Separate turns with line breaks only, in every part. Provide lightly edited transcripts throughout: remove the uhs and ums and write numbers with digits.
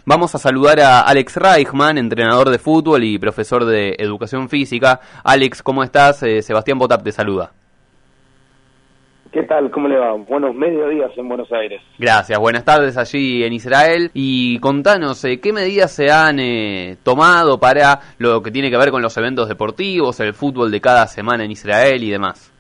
Vamos a saludar a Alex Reichman, entrenador de fútbol y profesor de educación física. Alex, ¿cómo estás? Sebastián Botap te saluda.
¿Qué tal? ¿Cómo le va? Buenos mediodías en Buenos Aires.
Gracias, buenas tardes allí en Israel. Y contanos, ¿qué medidas se han tomado para lo que tiene que ver con los eventos deportivos, el fútbol de cada semana en Israel y demás?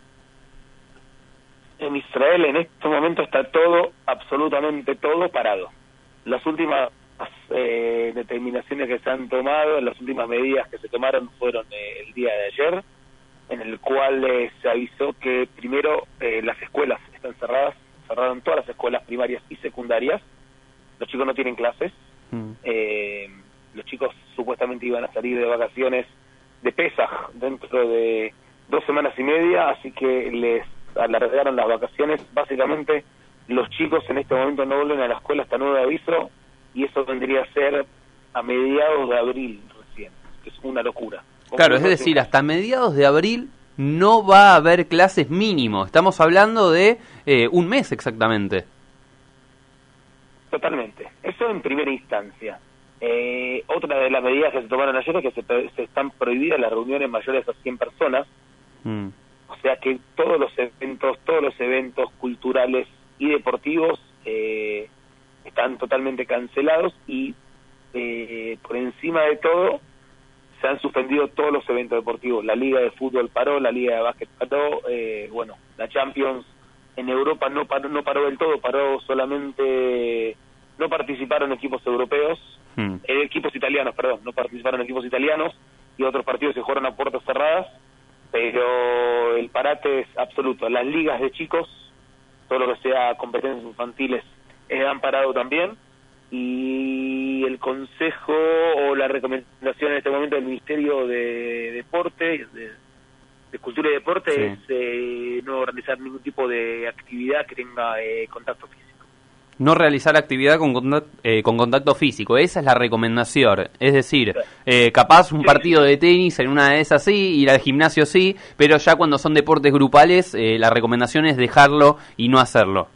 En Israel en este momento está todo, absolutamente todo parado. Las últimas determinaciones que se han tomado, las últimas medidas que se tomaron fueron el día de ayer, en el cual se avisó que primero las escuelas están cerradas, cerraron todas las escuelas primarias y secundarias, los chicos no tienen clases, los chicos supuestamente iban a salir de vacaciones de Pesaj dentro de 2 semanas y media, así que les alargaron las vacaciones. Básicamente los chicos en este momento no vuelven a la escuela hasta nuevo aviso, y eso vendría a ser a mediados de abril recién, que es una locura.
Claro, es decir, hasta mediados de abril no va a haber clases mínimo. Estamos hablando de un mes exactamente.
Totalmente. Eso en primera instancia. Otra de las medidas que se tomaron ayer es que se están prohibidas las reuniones mayores a 100 personas. O sea que todos los eventos culturales y deportivos están totalmente cancelados, y por encima de todo se han suspendido todos los eventos deportivos. La Liga de Fútbol paró, la Liga de Básquet paró, la Champions en Europa no paró del todo, paró solamente, no participaron equipos europeos, equipos italianos, perdón, no participaron equipos italianos, y otros partidos se jugaron a puertas cerradas, pero el parate es absoluto. Las ligas de chicos, todo lo que sea competencias infantiles, han parado también, y el consejo o la recomendación en este momento del Ministerio de Deporte, de Cultura y Deporte, es no realizar ningún tipo de actividad que tenga contacto físico.
No realizar actividad con contacto físico, esa es la recomendación. Es decir, capaz un partido de tenis en una de esas sí, ir al gimnasio sí, pero ya cuando son deportes grupales, la recomendación es dejarlo y no hacerlo.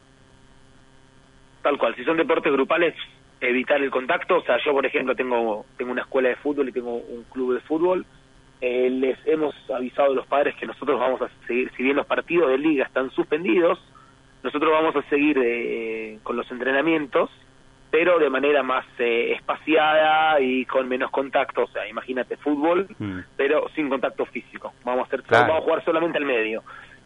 Tal cual, si son deportes grupales, evitar el contacto. O sea, yo por ejemplo tengo una escuela de fútbol y tengo un club de fútbol. Les hemos avisado a los padres que nosotros vamos a seguir, si bien los partidos de liga están suspendidos, nosotros vamos a seguir con los entrenamientos, pero de manera más espaciada y con menos contacto. O sea, imagínate fútbol, pero sin contacto físico. Vamos a jugar solamente al medio.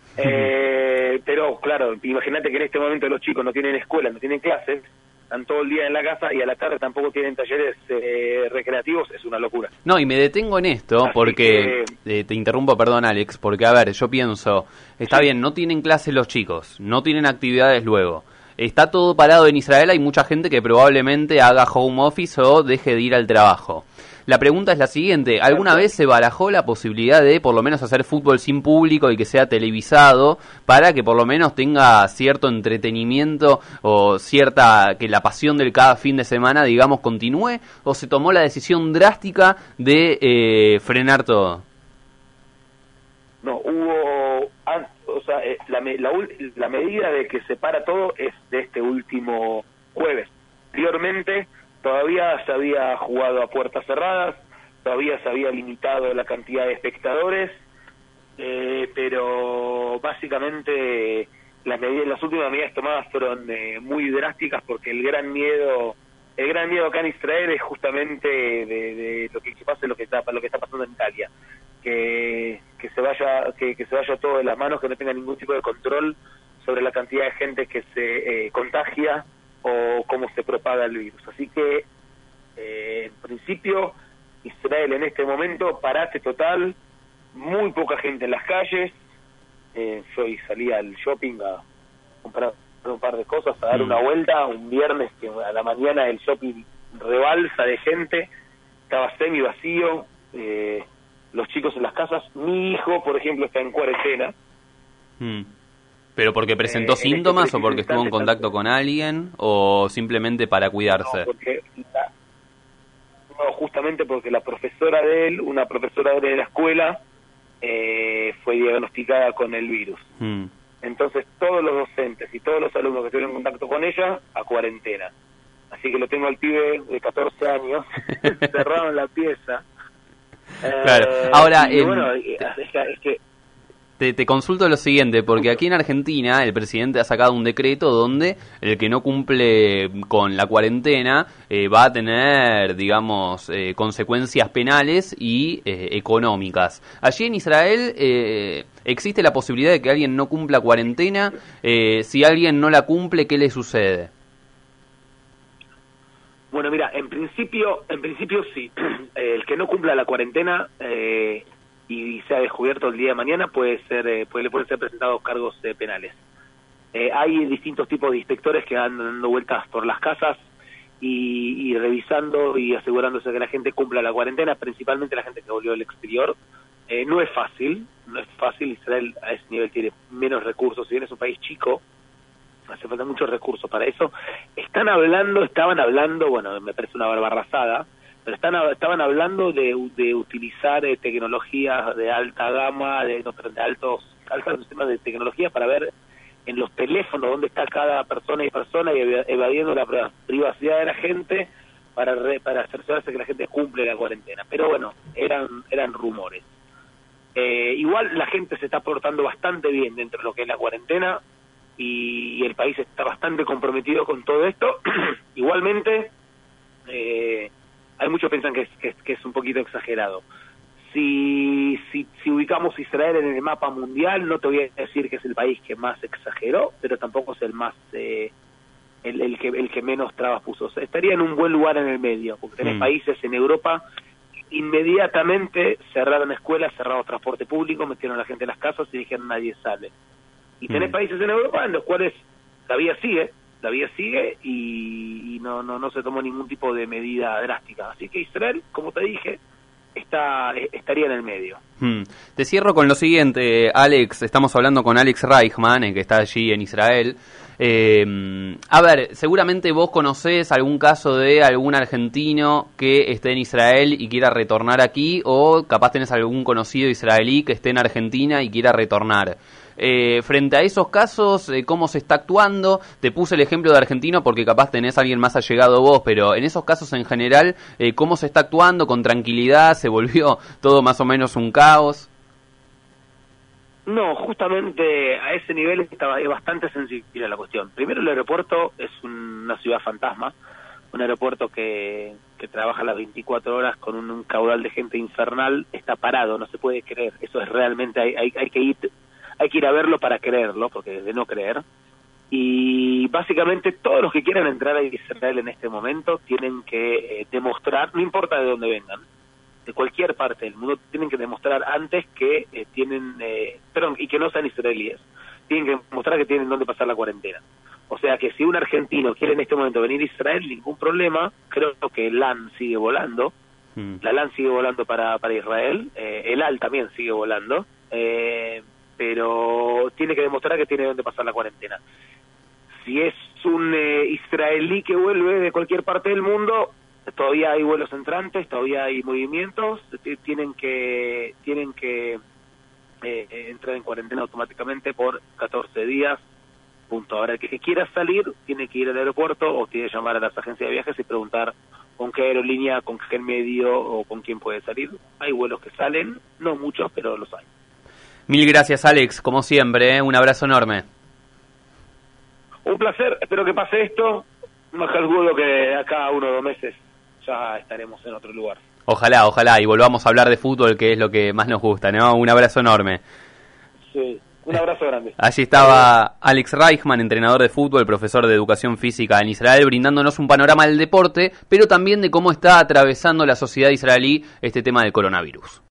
Pero claro, imagínate que en este momento los chicos no tienen escuela, no tienen clases, están todo el día en la casa, y a la tarde tampoco tienen talleres recreativos. Es una locura.
No, y me detengo en esto porque te interrumpo, perdón Alex, porque a ver, yo pienso, está bien, no tienen clases los chicos, no tienen actividades luego, está todo parado en Israel, hay mucha gente que probablemente haga home office o deje de ir al trabajo. La pregunta es la siguiente, ¿alguna vez se barajó la posibilidad de por lo menos hacer fútbol sin público y que sea televisado para que por lo menos tenga cierto entretenimiento o que la pasión del cada fin de semana, digamos, continúe? ¿O se tomó la decisión drástica de frenar todo?
No, hubo, o sea, la medida de que se para todo es de este último jueves. Anteriormente todavía se había jugado a puertas cerradas, todavía se había limitado la cantidad de espectadores, pero básicamente las últimas medidas tomadas fueron muy drásticas, porque el gran miedo acá en Israel es justamente de lo que pase, lo que está pasando en Italia, que se vaya todo de las manos, que no tenga ningún tipo de control sobre la cantidad de gente que se contagia o cómo se propaga el virus. Así que en principio Israel en este momento parate total, muy poca gente en las calles. Yo hoy salí al shopping a comprar un par de cosas, a dar una vuelta un viernes que a la mañana el shopping rebalsa de gente, estaba semi vacío, los chicos en las casas. Mi hijo, por ejemplo, está en cuarentena.
¿Pero porque presentó síntomas o porque estuvo en contacto con alguien o simplemente para cuidarse?
No, justamente porque la profesora de él, una profesora de la escuela, fue diagnosticada con el virus. Entonces todos los docentes y todos los alumnos que estuvieron en contacto con ella, a cuarentena. así que lo tengo al pibe de 14 años cerrado en la pieza.
Claro. Ahora,
bueno, es que
te consulto lo siguiente, porque aquí en Argentina el presidente ha sacado un decreto donde el que no cumple con la cuarentena va a tener, digamos, consecuencias penales y económicas. Allí en Israel existe la posibilidad de que alguien no cumpla cuarentena. Si alguien no la cumple, ¿qué le sucede?
Bueno, mira, en principio sí. El que no cumpla la cuarentena y sea descubierto el día de mañana le pueden ser presentados cargos penales. Hay distintos tipos de inspectores que van dando vueltas por las casas y revisando y asegurándose que la gente cumpla la cuarentena, principalmente la gente que volvió del exterior. No es fácil. Israel a ese nivel tiene menos recursos, si bien es un país chico, hace falta muchos recursos para eso. Estaban hablando, bueno, me parece una barbarazada, pero estaban hablando de utilizar tecnologías de alta gama, de altos sistemas de tecnología para ver en los teléfonos dónde está cada persona y evadiendo la privacidad de la gente para cerciorarse que la gente cumple la cuarentena. Pero bueno, eran rumores. Igual la gente se está portando bastante bien dentro de lo que es la cuarentena y el país está bastante comprometido con todo esto. Igualmente, hay muchos que piensan que es un poquito exagerado. Si ubicamos Israel en el mapa mundial, no te voy a decir que es el país que más exageró, pero tampoco es el más el que menos trabas puso. O sea, estaría en un buen lugar en el medio, porque tenés países en Europa inmediatamente cerraron escuelas, cerraron transporte público, metieron a la gente en las casas y dijeron nadie sale. Y tenés países en Europa en los cuales la vida sigue y no se tomó ningún tipo de medida drástica. Así que Israel, como te dije, estaría en el medio.
Te cierro con lo siguiente, Alex. Estamos hablando con Alex Reichman, que está allí en Israel. A ver, seguramente vos conocés algún caso de algún argentino que esté en Israel y quiera retornar aquí, o capaz tenés algún conocido israelí que esté en Argentina y quiera retornar. Frente a esos casos, ¿cómo se está actuando? Te puse el ejemplo de argentino porque capaz tenés a alguien más allegado vos, pero en esos casos en general, ¿cómo se está actuando? ¿Con tranquilidad? ¿Se volvió todo más o menos un caos?
No, justamente a ese nivel es bastante sensible la cuestión. Primero, el aeropuerto es una ciudad fantasma, un aeropuerto que trabaja las 24 horas con un caudal de gente infernal, está parado, no se puede creer. Eso es realmente, hay que ir a verlo para creerlo, porque de no creer. Y básicamente todos los que quieran entrar a Israel en este momento tienen que demostrar, no importa de dónde vengan, de cualquier parte del mundo, tienen que demostrar antes que y que no sean israelíes, tienen que demostrar que tienen dónde pasar la cuarentena. O sea que si un argentino quiere en este momento venir a Israel, ningún problema. Creo que el LAN sigue volando, la LAN sigue volando para Israel, el AL también sigue volando, pero tiene que demostrar que tiene dónde pasar la cuarentena. Si es un israelí que vuelve de cualquier parte del mundo, todavía hay vuelos entrantes, todavía hay movimientos, tienen que entrar en cuarentena automáticamente por 14 días, punto. Ahora, el que quiera salir tiene que ir al aeropuerto o tiene que llamar a las agencias de viajes y preguntar con qué aerolínea, con qué medio o con quién puede salir. Hay vuelos que salen, no muchos, pero los hay.
Mil gracias, Alex, como siempre, un abrazo enorme.
Un placer, espero que pase esto. No calculo que acá 1 o 2 meses ya estaremos en otro lugar.
Ojalá, y volvamos a hablar de fútbol, que es lo que más nos gusta, ¿no? Un abrazo enorme.
Sí, un abrazo grande.
Allí estaba Alex Reichman, entrenador de fútbol, profesor de educación física en Israel, brindándonos un panorama del deporte, pero también de cómo está atravesando la sociedad israelí este tema del coronavirus.